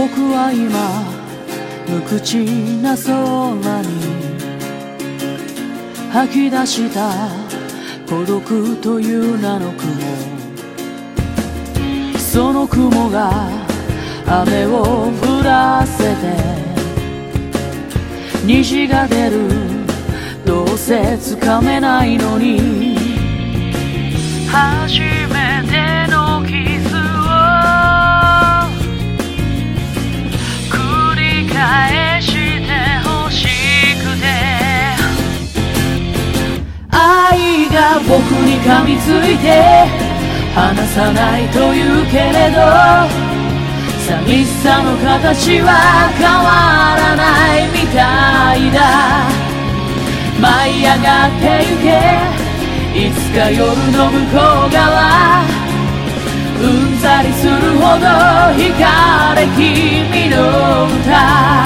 僕は今無口な空に吐き出した孤独という名の雲、その雲が雨を降らせて虹が出る、どうせつかめないのに初めてのキスを繰り返してほしくて、愛が僕に噛みついて離さないというけれど、寂しさの形は変わらないみたいだ。舞い上がってゆけ、いつか夜の向こう側、うんざりするほど惹かれ君の歌。